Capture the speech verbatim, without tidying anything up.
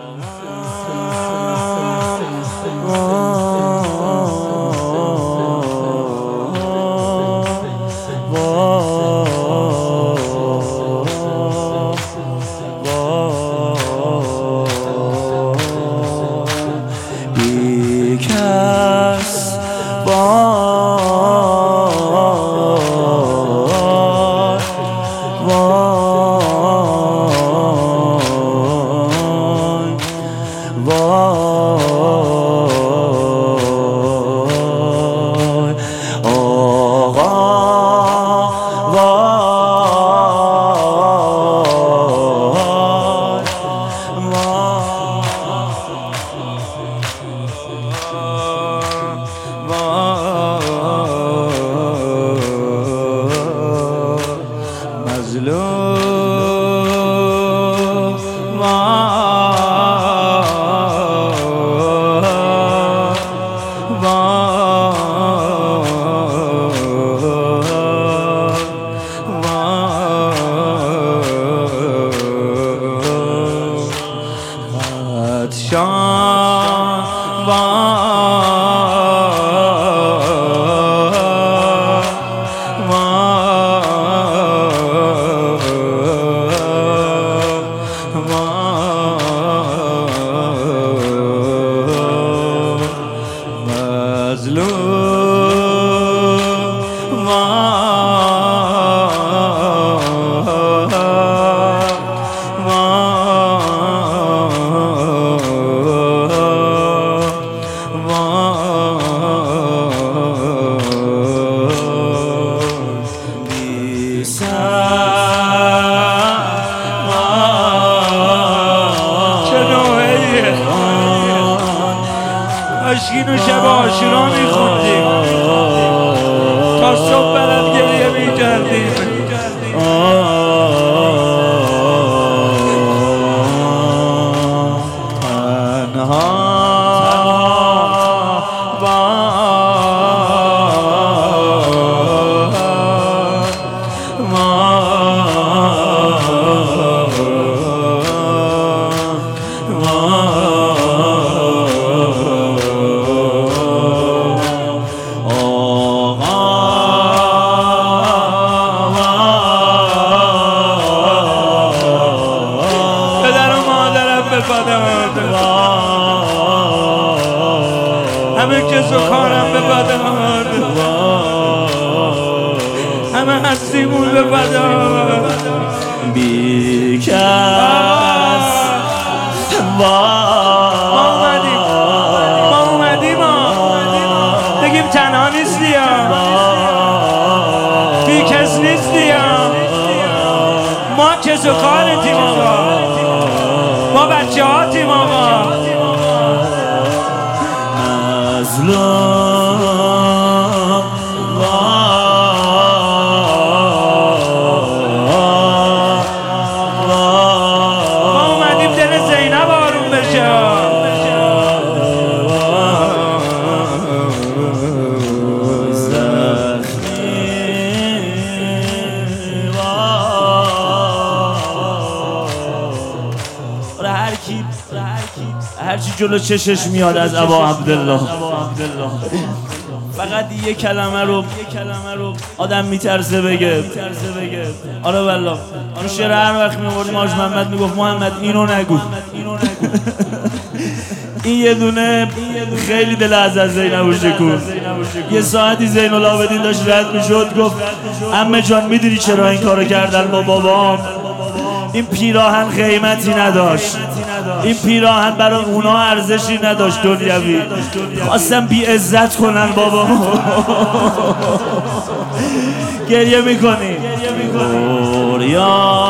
عشقین و شب عاشورا میخوندیم تا صبح برم گریه میکردیم. تنها همه کس و کارم به بدن، همه هستیمون به بدن بی کس. ما اومدیم ما اومدیم بگیم تنها نیستی، بی کس نیستی، ما کس و کارتیم آقا، ما بچه هاتیم آقا. ما اومدیم دل زینب آروم بشه. هرچی جلو چشش میاد از ابا عبدالله فقط یه کلمه رو آدم میترسه بگه. آره والله اون شعر هر وقت میوردیم حاج محمد میگفت محمد اینو نگو. این یه دونه خیلی دل از از زینب شکون. یه ساعتی زین العابدین داشت رد میشد گفت عمه جان میدونی چرا این کارو کردن با بابام؟ این پیراهن قیمتی نداشت، این پیراهن برای اونا ارزشی نداشت دنیوی، خواستم بی عزت کنن بابا. گریه میکنی